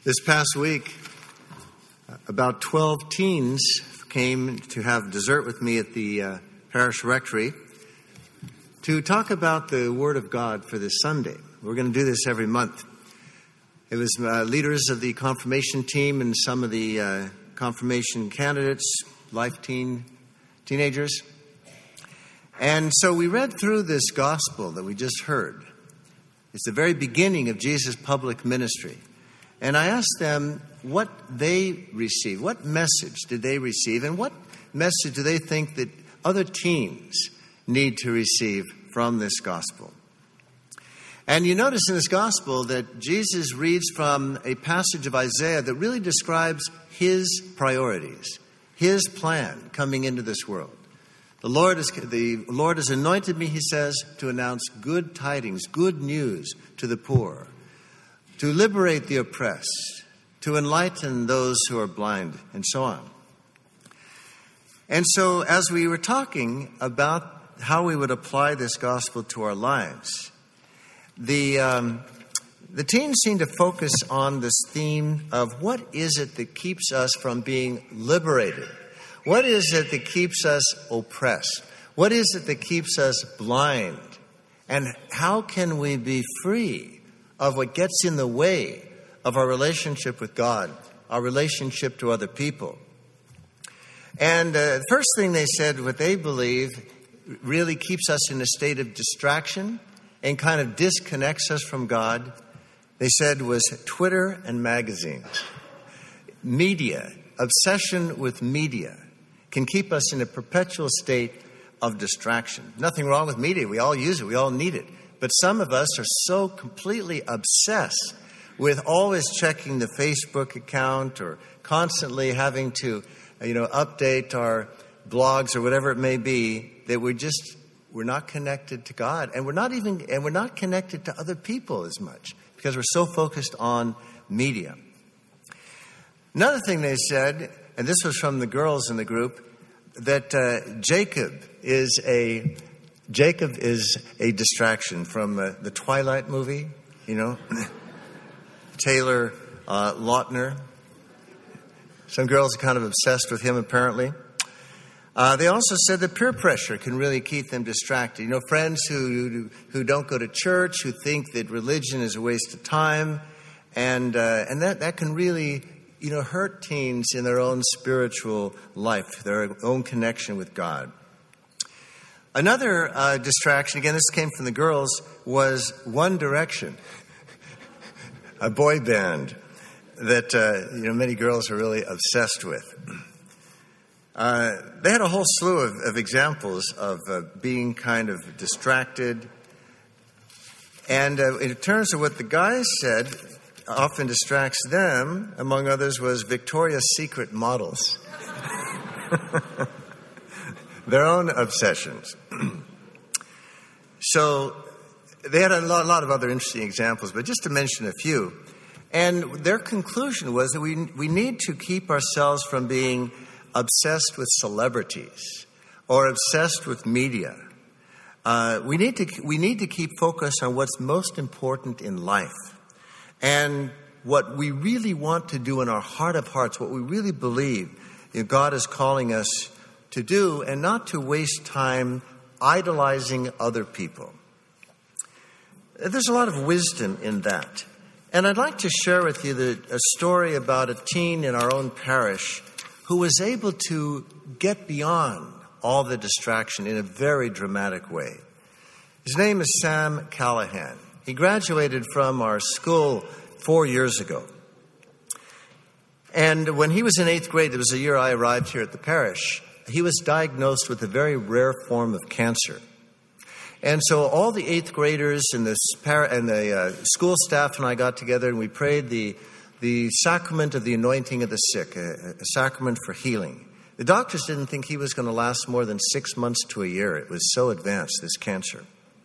This past week, about 12 teens came to have dessert with me at the parish rectory to talk about the Word of God for this Sunday. We're going to do this every month. It was leaders of the confirmation team and some of the confirmation candidates, teenagers. And so we read through this gospel that we just heard. It's the very beginning of Jesus' public ministry. And I asked them what they received. What message did they receive? And what message do they think that other teens need to receive from this gospel? And you notice in this gospel that Jesus reads from a passage of Isaiah that really describes his priorities, his plan coming into this world. The Lord has anointed me, he says, to announce good tidings, good news to the poor, to liberate the oppressed, to enlighten those who are blind, and so on. And so as we were talking about how we would apply this gospel to our lives, the teens seem to focus on this theme of what is it that keeps us from being liberated? What is it that keeps us oppressed? What is it that keeps us blind? And how can we be free of what gets in the way of our relationship with God, our relationship to other people? And the first thing they said, what they believe really keeps us in a state of distraction and kind of disconnects us from God, they said was Twitter and magazines. Media, obsession with media, can keep us in a perpetual state of distraction. Nothing wrong with media. We all use it. We all need it. But some of us are so completely obsessed with always checking the Facebook account or constantly having to, update our blogs or whatever it may be, that we're not connected to God, and we're not connected to other people as much because we're so focused on media. Another thing they said, and this was from the girls in the group, that Jacob is a distraction from the Twilight movie, Taylor Lautner. Some girls are kind of obsessed with him, apparently. They also said that peer pressure can really keep them distracted. Friends who don't go to church, who think that religion is a waste of time, and that can really hurt teens in their own spiritual life, their own connection with God. Another distraction, again, this came from the girls, was One Direction, a boy band that many girls are really obsessed with. They had a whole slew of examples of being kind of distracted. And in terms of what the guys said, often distracts them, among others, was Victoria's Secret models. Their own obsessions. So they had a lot of other interesting examples, but just to mention a few. And their conclusion was that we need to keep ourselves from being obsessed with celebrities or obsessed with media. We need to keep focused on what's most important in life and what we really want to do in our heart of hearts, what we really believe God is calling us to do, and not to waste time idolizing other people. There's a lot of wisdom in that. And I'd like to share with you a story about a teen in our own parish who was able to get beyond all the distraction in a very dramatic way. His name is Sam Callahan. He graduated from our school 4 years ago. And when he was in 8th grade, it was the year I arrived here at the parish, he was diagnosed with a very rare form of cancer. And so all the 8th graders and the school staff and I got together and we prayed the sacrament of the anointing of the sick, a sacrament for healing. The doctors didn't think he was going to last more than 6 months to a year. It was so advanced, this cancer.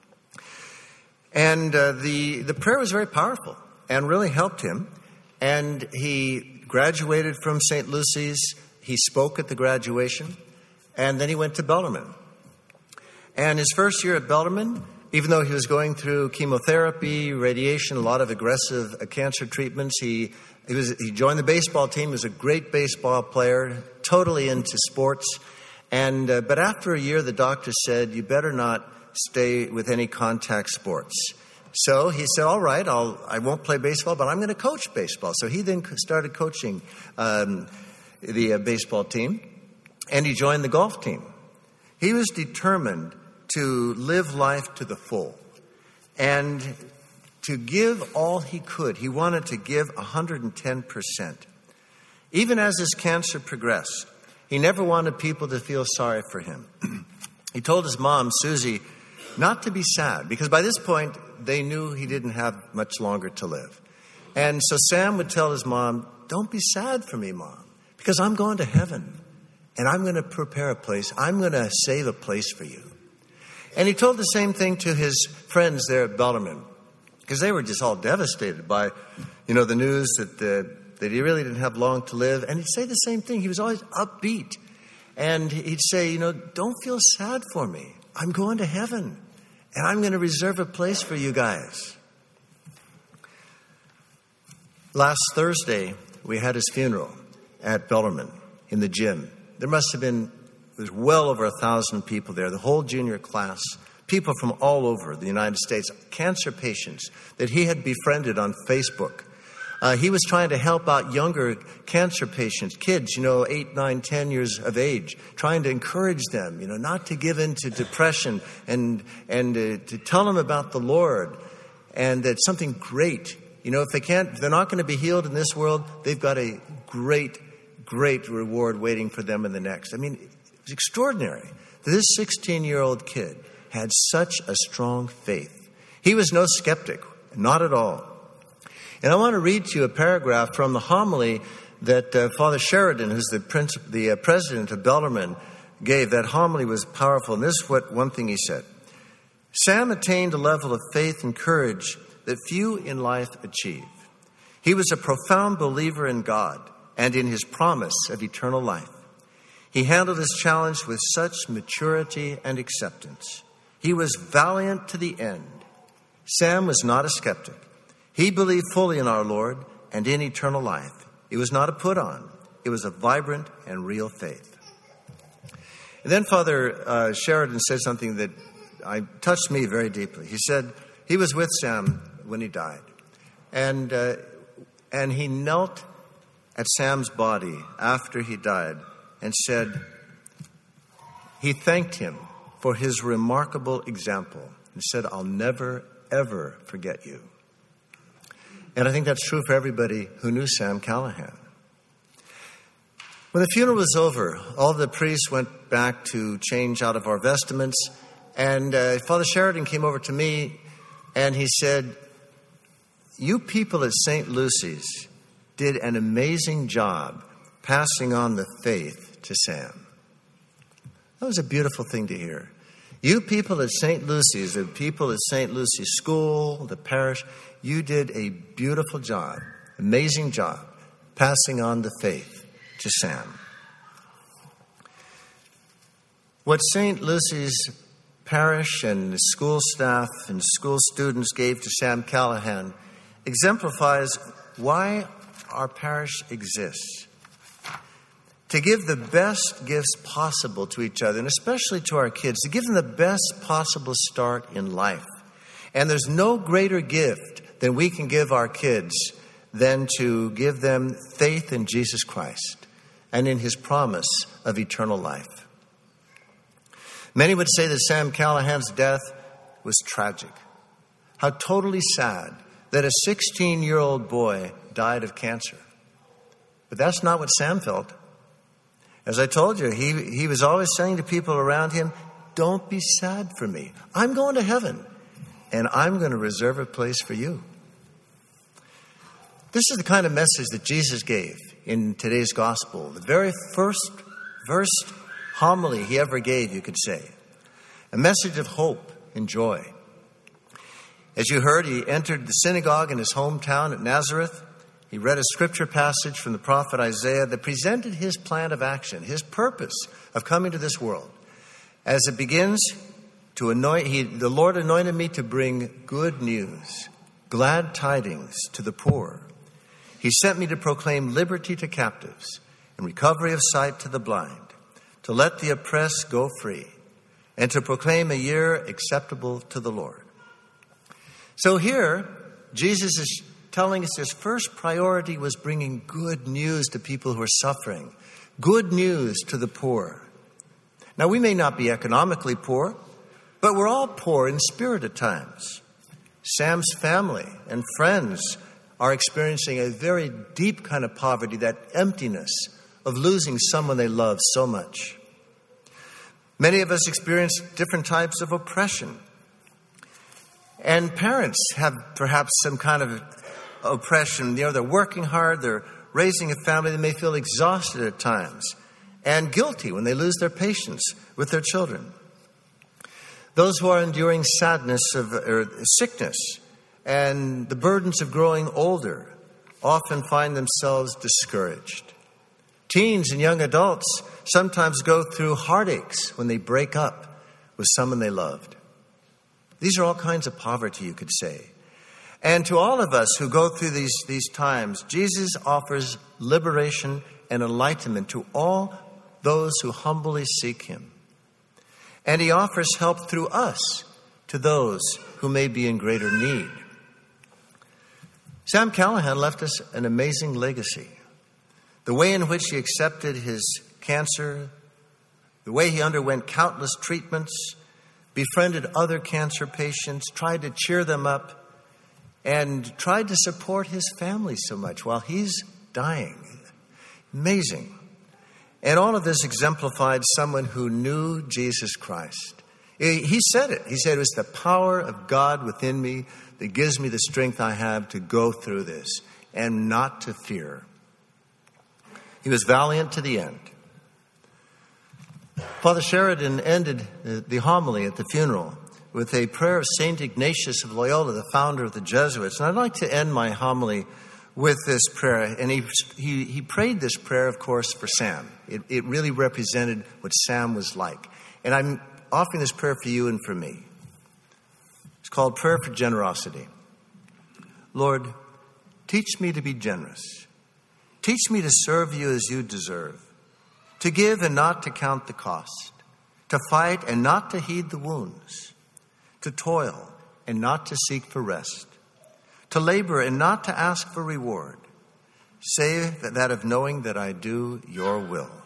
And the prayer was very powerful and really helped him. And he graduated from St. Lucy's. He spoke at the graduation. And then he went to Bellarmine. And his first year at Bellarmine, even though he was going through chemotherapy, radiation, a lot of aggressive cancer treatments, he joined the baseball team. He was a great baseball player, totally into sports. But after a year, the doctor said, you better not stay with any contact sports. So he said, all right, I won't play baseball, but I'm going to coach baseball. So he then started coaching the baseball team, and he joined the golf team. He was determined to live life to the full and to give all he could. He wanted to give 110%. Even as his cancer progressed, he never wanted people to feel sorry for him. He told his mom, Susie, not to be sad, because by this point, they knew he didn't have much longer to live. And so Sam would tell his mom, don't be sad for me, Mom, because I'm going to heaven, and I'm going to prepare a place. I'm going to save a place for you. And he told the same thing to his friends there at Bellarmine, because they were just all devastated by, the news that he really didn't have long to live. And he'd say the same thing. He was always upbeat. And he'd say, don't feel sad for me. I'm going to heaven, and I'm going to reserve a place for you guys. Last Thursday, we had his funeral at Bellarmine in the gym. There was well over 1,000 people there, the whole junior class, people from all over the United States, cancer patients that he had befriended on Facebook. He was trying to help out younger cancer patients, kids, 8, 9, 10 years of age, trying to encourage them, not to give in to depression and to tell them about the Lord and that something great. If they're not going to be healed in this world, they've got a great, great reward waiting for them in the next. It was extraordinary that this 16-year-old kid had such a strong faith. He was no skeptic, not at all. And I want to read to you a paragraph from the homily that Father Sheridan, who's the president of Bellarmine, gave. That homily was powerful. And this is one thing he said. Sam attained a level of faith and courage that few in life achieve. He was a profound believer in God and in his promise of eternal life. He handled his challenge with such maturity and acceptance. He was valiant to the end. Sam was not a skeptic. He believed fully in our Lord and in eternal life. It was not a put on. It was a vibrant and real faith. And then Father Sheridan said something that touched me very deeply. He said he was with Sam when he died. And he knelt at Sam's body after he died and said he thanked him for his remarkable example. He said, I'll never, ever forget you. And I think that's true for everybody who knew Sam Callahan. When the funeral was over, all the priests went back to change out of our vestments. And Father Sheridan came over to me and he said, you people at St. Lucy's did an amazing job passing on the faith to Sam. That was a beautiful thing to hear. You people at St. Lucy's, the people at St. Lucy's School, the parish, you did a beautiful job, amazing job, passing on the faith to Sam. What St. Lucy's parish and the school staff and school students gave to Sam Callahan exemplifies why our parish exists. To give the best gifts possible to each other, and especially to our kids, to give them the best possible start in life. And there's no greater gift than we can give our kids than to give them faith in Jesus Christ and in his promise of eternal life. Many would say that Sam Callahan's death was tragic. How totally sad that a 16-year-old boy died of cancer. But that's not what Sam felt. As I told you, he was always saying to people around him, don't be sad for me. I'm going to heaven, and I'm going to reserve a place for you. This is the kind of message that Jesus gave in today's gospel. The very first homily he ever gave, you could say. A message of hope and joy. As you heard, he entered the synagogue in his hometown at Nazareth. He read a scripture passage from the prophet Isaiah that presented his plan of action, his purpose of coming to this world. As it begins, The Lord anointed me to bring good news, glad tidings to the poor. He sent me to proclaim liberty to captives and recovery of sight to the blind, to let the oppressed go free, and to proclaim a year acceptable to the Lord. So here, Jesus is telling us his first priority was bringing good news to people who are suffering, good news to the poor. Now, we may not be economically poor, but we're all poor in spirit at times. Sam's family and friends are experiencing a very deep kind of poverty, that emptiness of losing someone they love so much. Many of us experience different types of oppression. And parents have perhaps some kind of oppression. They're working hard, they're raising a family, they may feel exhausted at times and guilty when they lose their patience with their children. Those who are enduring sadness or sickness and the burdens of growing older often find themselves discouraged. Teens and young adults sometimes go through heartaches when they break up with someone they loved. These are all kinds of poverty, you could say. And to all of us who go through these times, Jesus offers liberation and enlightenment to all those who humbly seek him. And he offers help through us to those who may be in greater need. Sam Callahan left us an amazing legacy. The way in which he accepted his cancer, the way he underwent countless treatments, befriended other cancer patients, tried to cheer them up, and tried to support his family so much while he's dying. Amazing. And all of this exemplified someone who knew Jesus Christ. He said it. He said, it was the power of God within me that gives me the strength I have to go through this and not to fear. He was valiant to the end. Father Sheridan ended the homily at the funeral with a prayer of St. Ignatius of Loyola, the founder of the Jesuits. And I'd like to end my homily with this prayer. And he prayed this prayer, of course, for Sam. It really represented what Sam was like. And I'm offering this prayer for you and for me. It's called Prayer for Generosity. Lord, teach me to be generous. Teach me to serve you as you deserve, to give and not to count the cost, to fight and not to heed the wounds, to toil and not to seek for rest, to labor and not to ask for reward, save that of knowing that I do your will.